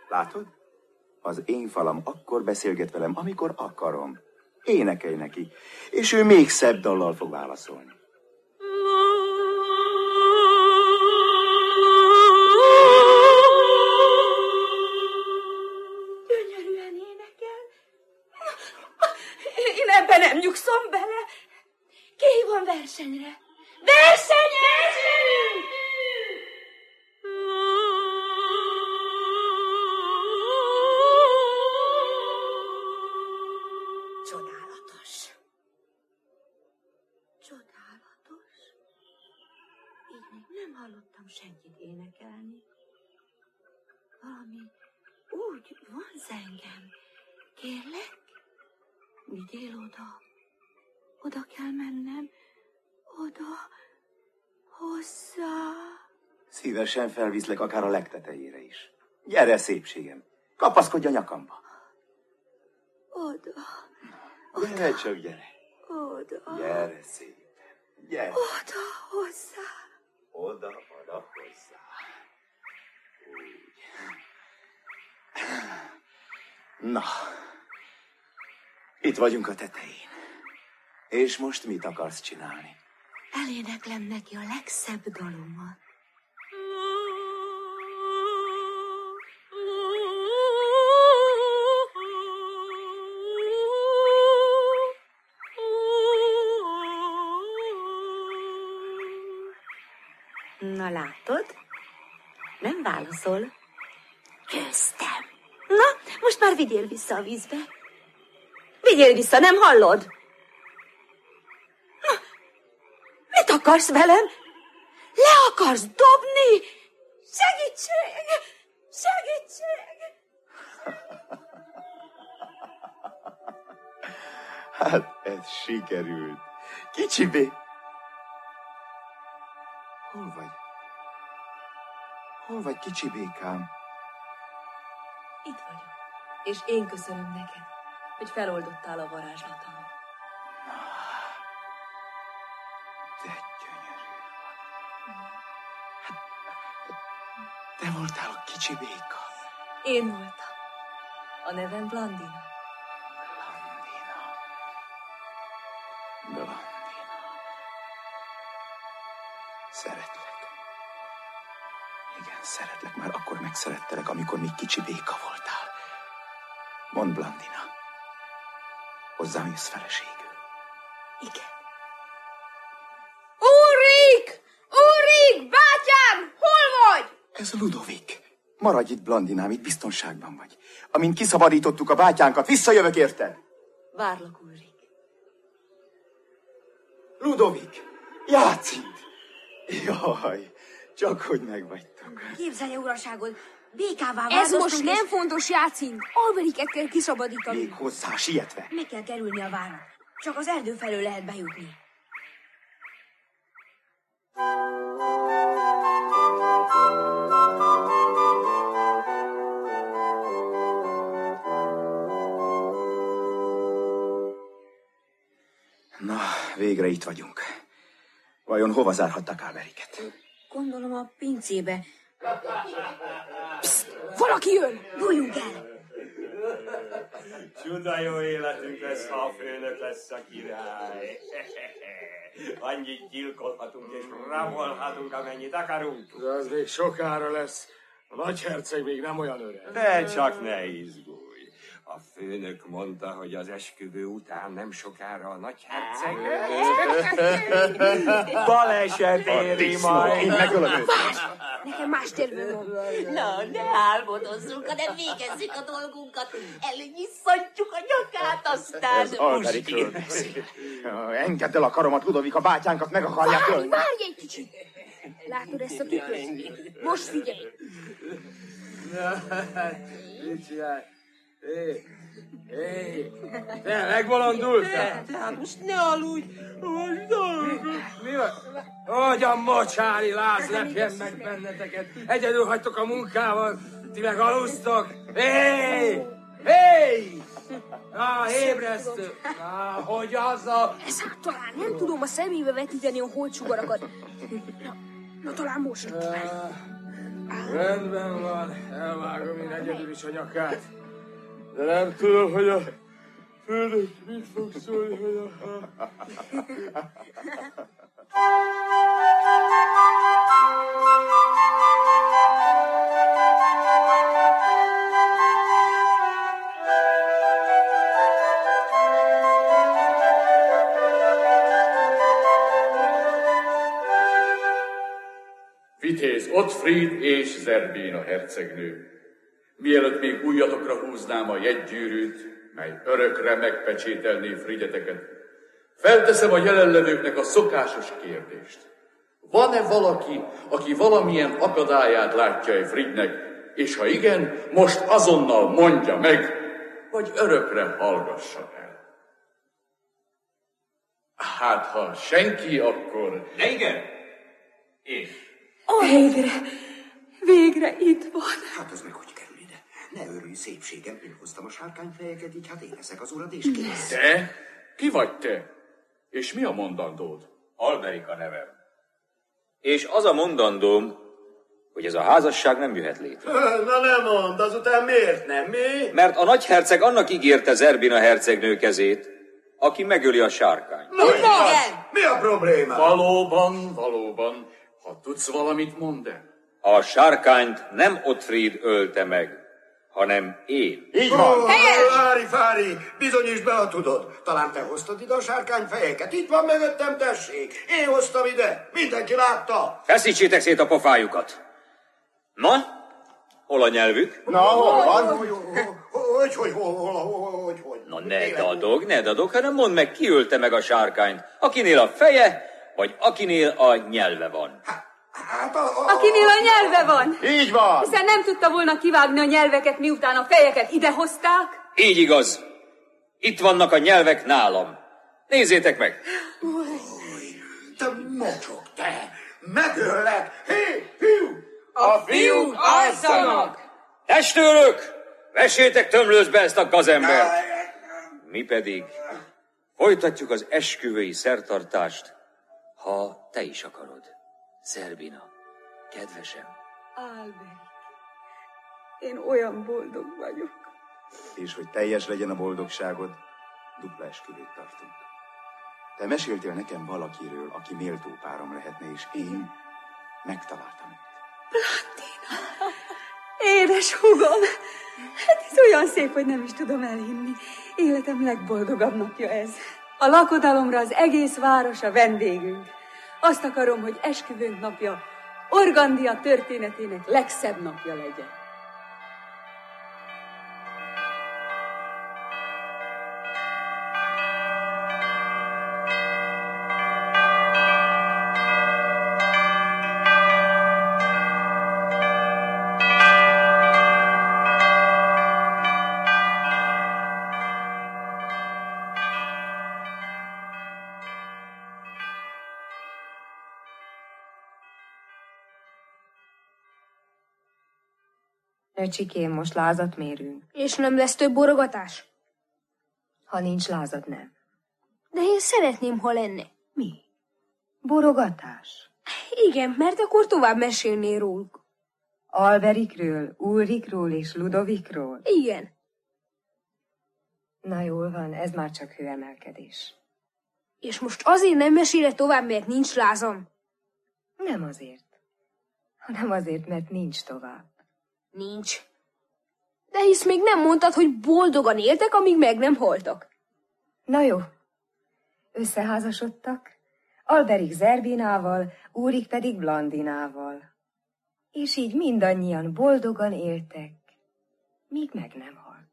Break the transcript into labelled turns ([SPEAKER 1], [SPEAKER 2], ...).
[SPEAKER 1] Látod? Az én falam akkor beszélget velem, amikor akarom. Énekelj neki, és ő még szebb dallal fog válaszolni.
[SPEAKER 2] Gyönyörűen énekel. Én ebben nem nyugszom bele. Kihívom versenyre. Versenyezünk! Csodálatos. Csodálatos. Így még nem hallottam senkit énekelni. Valami úgy vonz engem. Kérlek, vigyél oda. Oda kell mennem. Oda. Hozzá.
[SPEAKER 1] Szívesen felviszlek akár a legtetejére is. Gyere, szépségem, kapaszkodj a nyakamba.
[SPEAKER 2] Oda.
[SPEAKER 1] Gyere csak, gyere.
[SPEAKER 2] Oda.
[SPEAKER 1] Gyere szépen. Gyere.
[SPEAKER 2] Oda hozzá.
[SPEAKER 1] Oda hozzá. Úgy. Na, itt vagyunk a tetején. És most mit akarsz csinálni?
[SPEAKER 2] Eléneklem neki a legszebb dalomat. Na látod? Nem válaszol. Győztem. Na, most már vigyél vissza a vízbe. Vigyél vissza, nem hallod? Na, mit akarsz velem? Le akarsz dobni? Segítség! Segítség!
[SPEAKER 1] Hát ez sikerült. Kicsibé. Hol vagy? Hol vagy, kicsibékám?
[SPEAKER 3] Itt vagyok, és én köszönöm neked, hogy feloldottál a varázslatomon.
[SPEAKER 1] De gyönyörű vagy. Hát, te voltál a kicsibéka.
[SPEAKER 3] Én voltam. A nevem Blandina.
[SPEAKER 1] Blandina. Szeretlek. Igen, szeretlek. Már akkor megszerettelek, amikor még kicsi béka voltál. Mondd, Blandina. Hozzám jössz feleségül.
[SPEAKER 3] Igen.
[SPEAKER 2] Ulrik! Ulrik! Bátyám! Hol vagy?
[SPEAKER 1] Ez Ludovik. Maradj itt, Blandinám, itt biztonságban vagy. Amint kiszabadítottuk a bátyánkat, visszajövök érted?
[SPEAKER 3] Várlak, Ulrik.
[SPEAKER 1] Ludovik! Játszint! Jaj, csak hogy megvagytok.
[SPEAKER 2] Képzelje, uraságod, békává
[SPEAKER 4] Ez
[SPEAKER 2] változtunk,
[SPEAKER 4] most nem fontos, Játszint. Alberiket kell kiszabadítani.
[SPEAKER 1] Még hozzá sietve.
[SPEAKER 2] Meg kell kerülni a várat. Csak az erdő felől lehet bejutni.
[SPEAKER 1] Na, végre itt vagyunk. Vajon hova zárhatták Alberiket?
[SPEAKER 2] Gondolom a pincébe.
[SPEAKER 4] Psst, valaki jön!
[SPEAKER 2] Bújjunk el!
[SPEAKER 5] Csuda jó életünk lesz, ha a főnök lesz a király. Annyit gyilkolhatunk és rabolhatunk, amennyit akarunk.
[SPEAKER 6] De az még sokára lesz. A nagyherceg még nem olyan öreg.
[SPEAKER 5] De csak ne izgulj. A főnök mondta, hogy az esküvő után nem sokára a nagyherceg baleset éri majd.
[SPEAKER 1] Én megölöm őt.
[SPEAKER 4] Nekem más tervem van.
[SPEAKER 2] Na, ne álmodozzunk, hanem végezzük a dolgunkat. Elnyisszantjuk a nyakát, aztán...
[SPEAKER 1] Ez Alberikről beszél. Engedd el a karomat, Ludovik, a bátyánkat meg akarják ölni.
[SPEAKER 4] Várj egy kicsit! Látod ezt a tükröt? Most figyelj!
[SPEAKER 6] Mit csinálj? Hé, te megbolondultál?
[SPEAKER 5] Tehát most ne aludj, most dolgozz.
[SPEAKER 6] Mi van? Hogyan mocsári láz lepjen meg benneteket? Egyedül hagytok a munkával, ti meg alusztok. Hé! Hé! Ébresztő! Hogy az a...
[SPEAKER 4] Ez talán nem tudom a szemébe vetíteni a holtsugarakat. Na talán most.
[SPEAKER 6] Rendben van, elvágom én egyedül is a nyakát. De nem tudom, hogy a földön mit fog szólni, hogy a...
[SPEAKER 7] Vitéz Ottfried és Zerbina hercegnő. Mielőtt még ujjatokra húznám a jegygyűrűt, mely örökre megpecsételné Frigyeteket, felteszem a jelenlevőknek a szokásos kérdést. Van-e valaki, aki valamilyen akadályát látja Frigynek, és ha igen, most azonnal mondja meg, vagy örökre hallgassa el? Hát, ha senki, akkor...
[SPEAKER 5] De igen! És?
[SPEAKER 3] Végre itt van.
[SPEAKER 8] Hát ez meg hogy kerül ide? Ne örülj szépségem, én hoztam a sárkányfejeket, így hát én leszek az urad, és kész.
[SPEAKER 7] Te? Ki vagy te? És mi a mondandód?
[SPEAKER 5] Alberik a nevem. És az a mondandóm, hogy ez a házasság nem jöhet létre.
[SPEAKER 8] Na nem mondd, azután miért nem, mi?
[SPEAKER 5] Mert a nagyherceg annak ígérte Zerbina hercegnő kezét, aki megöli a sárkányt.
[SPEAKER 8] Na, igen. Mi a probléma?
[SPEAKER 7] Valóban. Ha tudsz valamit, mondd el.
[SPEAKER 5] A sárkányt nem Ottfried ölte meg, hanem én.
[SPEAKER 8] Így van. Fári, bizonyítsd be, ha tudod. Talán te hoztad ide a sárkányfejeket. Itt van mögöttem, tessék. Én hoztam ide. Mindenki látta.
[SPEAKER 5] Feszítsétek szét a pofájukat. Na, hol a nyelvük?
[SPEAKER 8] Na, hol van? Hogy?
[SPEAKER 5] Na, ne dadog, hanem mondd meg, ki ölte meg a sárkányt. Akinél a feje, vagy akinél a nyelve van.
[SPEAKER 3] Akinél a nyelve van.
[SPEAKER 8] Így van.
[SPEAKER 3] Hiszen nem tudta volna kivágni a nyelveket, miután a fejeket idehozták.
[SPEAKER 5] Így igaz. Itt vannak a nyelvek nálam. Nézzétek meg.
[SPEAKER 8] Te mocsok, te. Megöllek. Fiú.
[SPEAKER 6] A fiúk alszanak!
[SPEAKER 5] Testőrök! Vessétek tömlőzbe ezt a gazembert! Mi pedig folytatjuk az esküvői szertartást, ha te is akarod. Zerbina, kedvesem.
[SPEAKER 3] Albert, én olyan boldog vagyok.
[SPEAKER 1] És hogy teljes legyen a boldogságod, dupla esküvőt tartunk. Te meséltél nekem valakiről, aki méltó párom lehetne, és én megtaláltam őt.
[SPEAKER 3] Blandina! Édes húgom! Hát ez olyan szép, hogy nem is tudom elhinni. Életem legboldogabb napja ez. A lakodalomra az egész város a vendégünk. Azt akarom, hogy esküvőnk napja Organdia történetének legszebb napja legyen.
[SPEAKER 9] Öcsikém, most lázat mérünk.
[SPEAKER 4] És nem lesz több borogatás?
[SPEAKER 9] Ha nincs lázat, nem.
[SPEAKER 4] De én szeretném, ha lenne.
[SPEAKER 9] Mi? Borogatás?
[SPEAKER 4] Igen, mert akkor tovább mesélnél róluk.
[SPEAKER 9] Alberikről, Ulrikról és Ludovikról?
[SPEAKER 4] Igen.
[SPEAKER 9] Na jól van, ez már csak hőemelkedés.
[SPEAKER 4] És most azért nem mesélek tovább, mert nincs lázam?
[SPEAKER 9] Nem azért, hanem azért, mert nincs tovább.
[SPEAKER 4] Nincs. De hisz még nem mondtad, hogy boldogan éltek, amíg meg nem haltak.
[SPEAKER 9] Na jó. Összeházasodtak, Alberik Zerbinával, Úrik pedig Blandinával. És így mindannyian boldogan éltek, míg meg nem haltak.